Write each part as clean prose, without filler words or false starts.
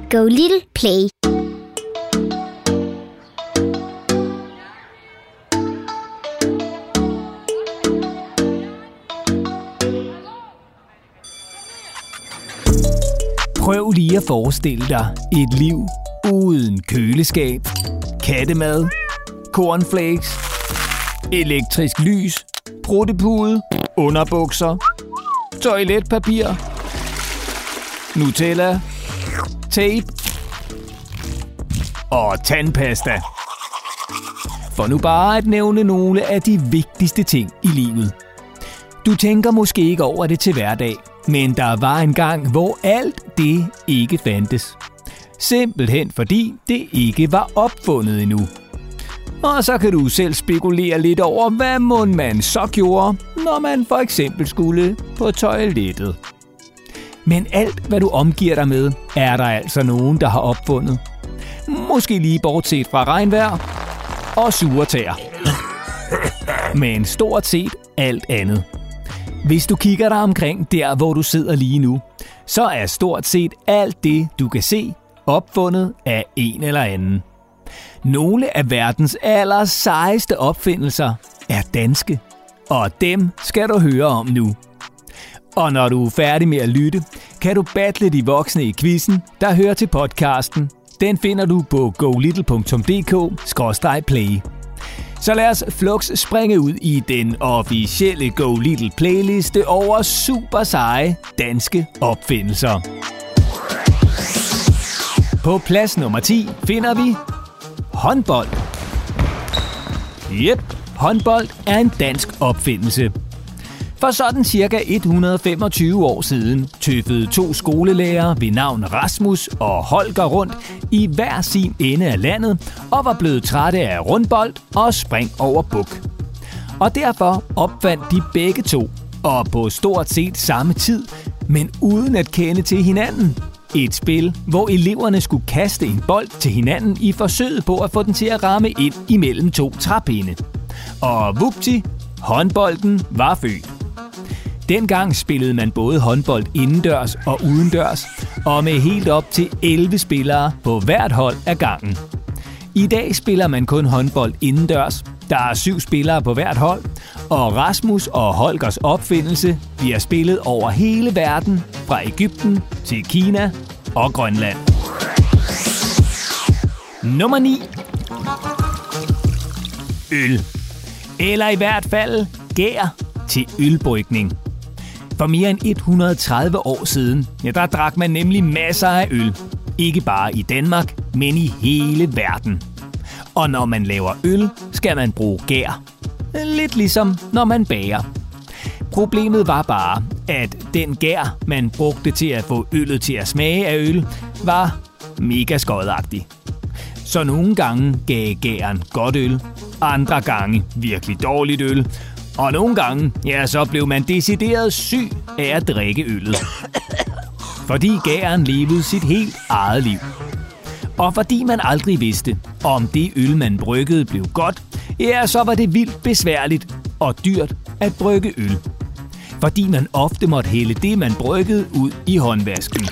Go Little Play. Prøv lige at forestille dig et liv uden køleskab, kattemad, cornflakes, elektrisk lys, pruttepude, underbukser, toiletpapir, Nutella, tape og tandpasta. For nu bare at nævne nogle af de vigtigste ting i livet. Du tænker måske ikke over det til hverdag, men der var en gang, hvor alt det ikke fandtes. Simpelthen fordi det ikke var opfundet endnu. Og så kan du selv spekulere lidt over, hvad mon man så gjorde, når man for eksempel skulle på toilettet. Men alt, hvad du omgiver dig med, er der altså nogen, der har opfundet. Måske lige bortset fra regnvejr og sure tæer. Men stort set alt andet. Hvis du kigger dig omkring der, hvor du sidder lige nu, så er stort set alt det, du kan se, opfundet af en eller anden. Nogle af verdens allersejeste opfindelser er danske, og dem skal du høre om nu. Og når du er færdig med at lytte, kan du battle de voksne i quizzen, der hører til podcasten. Den finder du på golittle.dk/play. Så lad os flux springe ud i den officielle Go Little playliste over super seje danske opfindelser. På plads nummer 10 finder vi håndbold. Håndbold er en dansk opfindelse. For sådan cirka 125 år siden tøffede 2 skolelærere ved navn Rasmus og Holger rundt i hver sin ende af landet og var blevet trætte af rundbold og spring over buk. Og derfor opfandt de begge to, og på stort set samme tid, men uden at kende til hinanden, et spil, hvor eleverne skulle kaste en bold til hinanden i forsøget på at få den til at ramme ind imellem 2 træpinde. Og vupti, håndbolden var født. Dengang spillede man både håndbold indendørs og udendørs, og med helt op til 11 spillere på hvert hold af gangen. I dag spiller man kun håndbold indendørs. Der er 7 spillere på hvert hold, og Rasmus og Holgers opfindelse bliver spillet over hele verden, fra Egypten til Kina og Grønland. Nummer 9. Øl. Eller i hvert fald gær til ølbrygning. For mere end 130 år siden, der drak man nemlig masser af øl. Ikke bare i Danmark, men i hele verden. Og når man laver øl, skal man bruge gær. Lidt ligesom når man bager. Problemet var bare, at den gær, man brugte til at få øllet til at smage af øl, var mega skodagtig. Så nogle gange gav gæren godt øl, andre gange virkelig dårligt øl, og nogle gange, så blev man decideret syg af at drikke øllet. Fordi gæren levede sit helt eget liv. Og fordi man aldrig vidste, om det øl, man bryggede, blev godt, så var det vildt besværligt og dyrt at brygge øl. Fordi man ofte måtte hælde det, man bryggede, ud i håndvasken.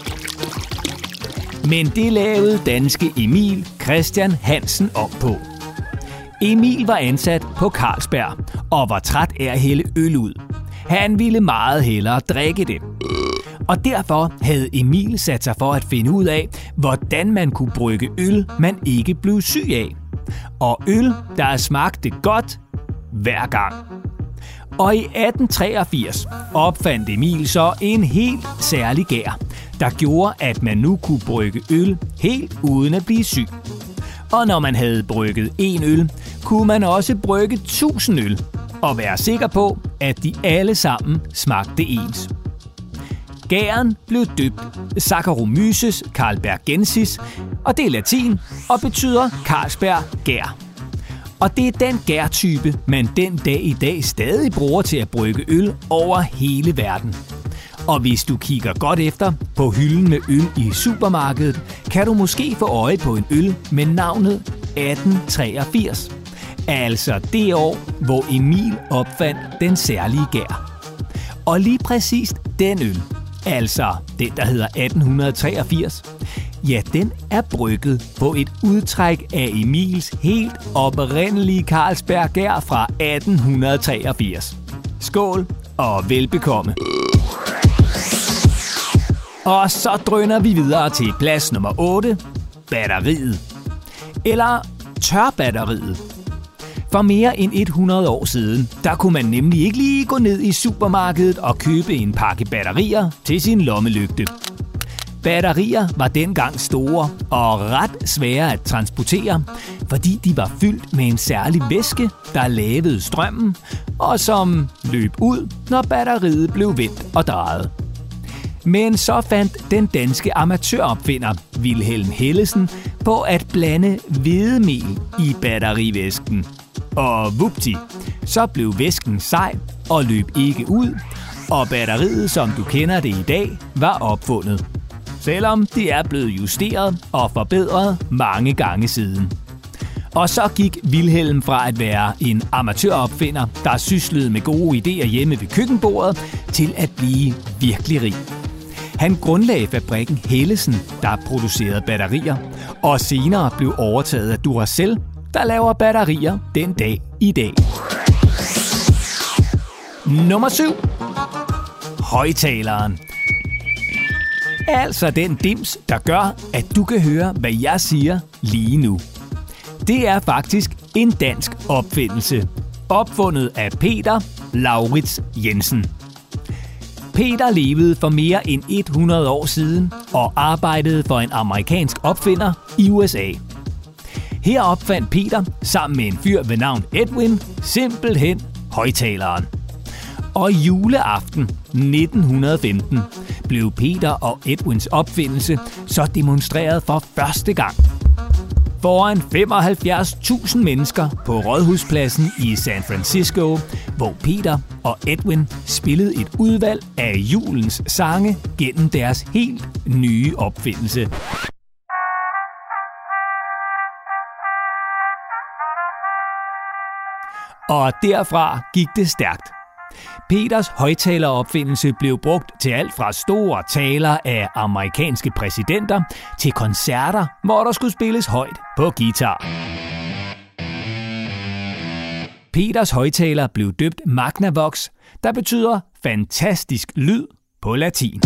Men det lavede danske Emil Christian Hansen op på. Emil var ansat på Carlsberg og var træt af at hælde øl ud. Han ville meget hellere drikke det. Og derfor havde Emil sat sig for at finde ud af, hvordan man kunne brygge øl, man ikke blev syg af. Og øl, der smagte godt hver gang. Og i 1883 opfandt Emil så en helt særlig gær, der gjorde, at man nu kunne brygge øl helt uden at blive syg. Og når man havde brygget en øl, kunne man også brygge 1000 øl og være sikker på, at de alle sammen smagte ens. Gæren blev døbt Saccharomyces carlsbergensis, og det er latin og betyder Carlsberg gær. Og det er den gærtype, man den dag i dag stadig bruger til at brygge øl over hele verden. Og hvis du kigger godt efter på hylden med øl i supermarkedet, kan du måske få øje på en øl med navnet 1883. Altså det år, hvor Emil opfandt den særlige gær. Og lige præcis den øl, altså den der hedder 1883, ja, den er brygget på et udtræk af Emils helt oprindelige Carlsberg Gær fra 1883. Skål og velbekomme. Og så drøner vi videre til plads nummer 8, batteriet. Eller tørbatteriet. For mere end 100 år siden, der kunne man nemlig ikke lige gå ned i supermarkedet og købe en pakke batterier til sin lommelygte. Batterier var dengang store og ret svære at transportere, fordi de var fyldt med en særlig væske, der lavede strømmen, og som løb ud, når batteriet blev vendt og drejet. Men så fandt den danske amatøropfinder Wilhelm Hellesen på at blande hvedemel i batterivæsken. Og vupti, så blev væsken sej og løb ikke ud, og batteriet, som du kender det i dag, var opfundet. Selvom det er blevet justeret og forbedret mange gange siden. Og så gik Wilhelm fra at være en amatøropfinder, der syslede med gode idéer hjemme ved køkkenbordet, til at blive virkelig rig. Han grundlagde fabrikken Hellesen, der producerede batterier, og senere blev overtaget af Duracell, der laver batterier den dag i dag. Nummer 7. Højtaleren. Altså den dims, der gør, at du kan høre, hvad jeg siger lige nu. Det er faktisk en dansk opfindelse. Opfundet af Peter Lauritz Jensen. Peter levede for mere end 100 år siden og arbejdede for en amerikansk opfinder i USA. Her opfandt Peter sammen med en fyr ved navn Edwin simpelthen højtaleren. Og juleaften 1915 blev Peter og Edwins opfindelse så demonstreret for første gang. Foran 75.000 mennesker på Rådhuspladsen i San Francisco, hvor Peter og Edwin spillede et udvalg af julens sange gennem deres helt nye opfindelse. Og derfra gik det stærkt. Peters højtaleropfindelse blev brugt til alt fra store taler af amerikanske præsidenter til koncerter, hvor der skulle spilles højt på guitar. Peters højtaler blev døbt Magnavox, der betyder fantastisk lyd på latin.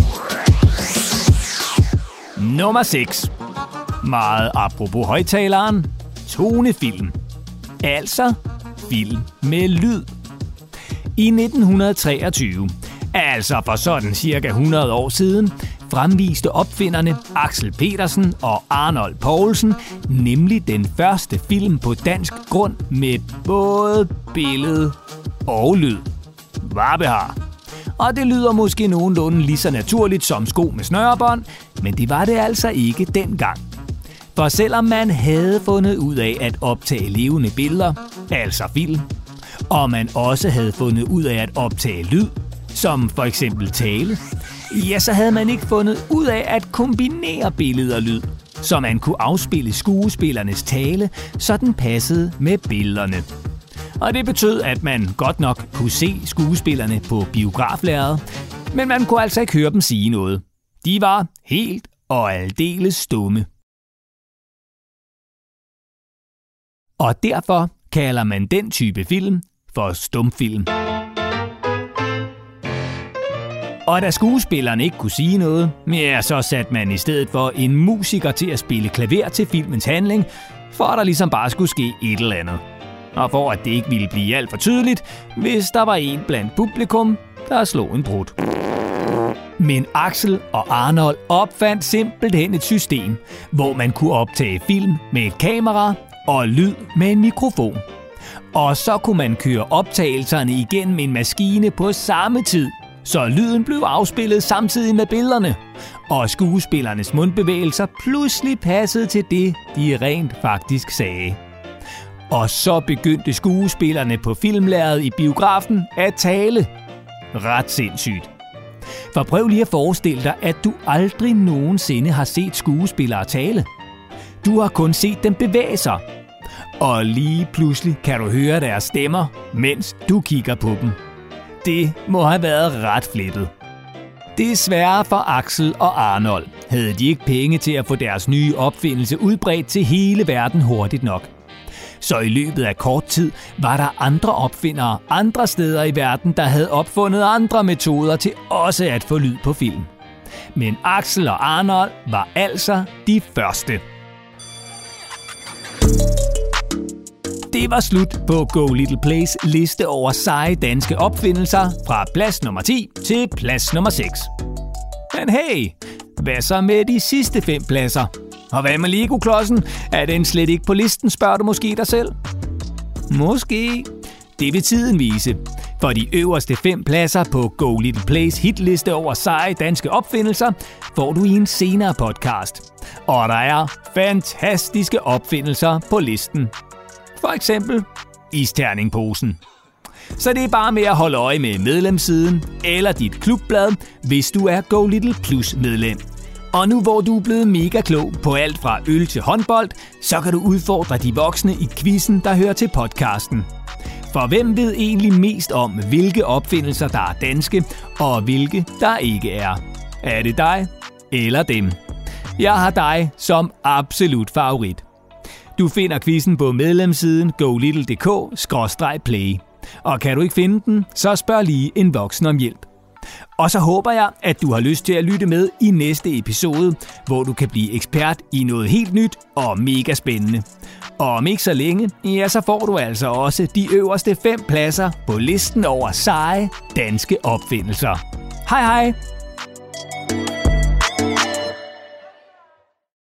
Nummer 6. Meget apropos højtaleren. Tonefilm. Altså film med lyd. I 1923, altså for sådan cirka 100 år siden, fremviste opfinderne Axel Petersen og Arnold Poulsen nemlig den første film på dansk grund med både billede og lyd. Varbehar. Og det lyder måske nogenlunde lige så naturligt som sko med snørebånd, men det var det altså ikke dengang. For selvom man havde fundet ud af at optage levende billeder, altså film, og man også havde fundet ud af at optage lyd, som for eksempel tale, ja, så havde man ikke fundet ud af at kombinere billede og lyd, så man kunne afspille skuespillernes tale, så den passede med billederne. Og det betød, at man godt nok kunne se skuespillerne på biograflærredet, men man kunne altså ikke høre dem sige noget. De var helt og aldeles stumme. Og derfor kalder man den type film for stumfilm. Og da skuespillerne ikke kunne sige noget, ja, så satte man i stedet for en musiker til at spille klaver til filmens handling, for at der ligesom bare skulle ske et eller andet. Og for at det ikke ville blive alt for tydeligt, hvis der var en blandt publikum, der slog en brud. Men Axel og Arnold opfandt simpelthen et system, hvor man kunne optage film med et kamera og lyd med en mikrofon. Og så kunne man køre optagelserne igennem en maskine på samme tid, så lyden blev afspillet samtidig med billederne, og skuespillernes mundbevægelser pludselig passede til det, de rent faktisk sagde. Og så begyndte skuespillerne på filmlærredet i biografen at tale. Ret sindssygt. For prøv lige at forestille dig, at du aldrig nogensinde har set skuespillere tale. Du har kun set dem bevæge sig. Og lige pludselig kan du høre deres stemmer, mens du kigger på dem. Det må have været ret flippet. Desværre for Axel og Arnold havde de ikke penge til at få deres nye opfindelse udbredt til hele verden hurtigt nok. Så i løbet af kort tid var der andre opfindere andre steder i verden, der havde opfundet andre metoder til også at få lyd på film. Men Axel og Arnold var altså de første. Det var slut på Go Little Plays liste over seje danske opfindelser fra plads nummer 10 til plads nummer 6. Men hey, hvad så med de sidste 5 pladser? Og hvad med Lego-klodsen? Er den slet ikke på listen, spørger du måske dig selv? Måske. Det vil tiden vise. For de øverste 5 pladser på Go Little Plays hitliste over seje danske opfindelser får du i en senere podcast. Og der er fantastiske opfindelser på listen. For eksempel isterningposen. Så det er bare med at holde øje med medlemssiden eller dit klubblad, hvis du er Go Little Plus medlem. Og nu hvor du er blevet mega klog på alt fra øl til håndbold, så kan du udfordre de voksne i quizzen, der hører til podcasten. For hvem ved egentlig mest om, hvilke opfindelser der er danske, og hvilke der ikke er? Er det dig eller dem? Jeg har dig som absolut favorit. Du finder quizzen på medlemssiden golittle.dk/play. Og kan du ikke finde den, så spørg lige en voksen om hjælp. Og så håber jeg, at du har lyst til at lytte med i næste episode, hvor du kan blive ekspert i noget helt nyt og mega spændende. Og om ikke så længe, ja, så får du altså også de øverste 5 pladser på listen over seje danske opfindelser. Hej hej!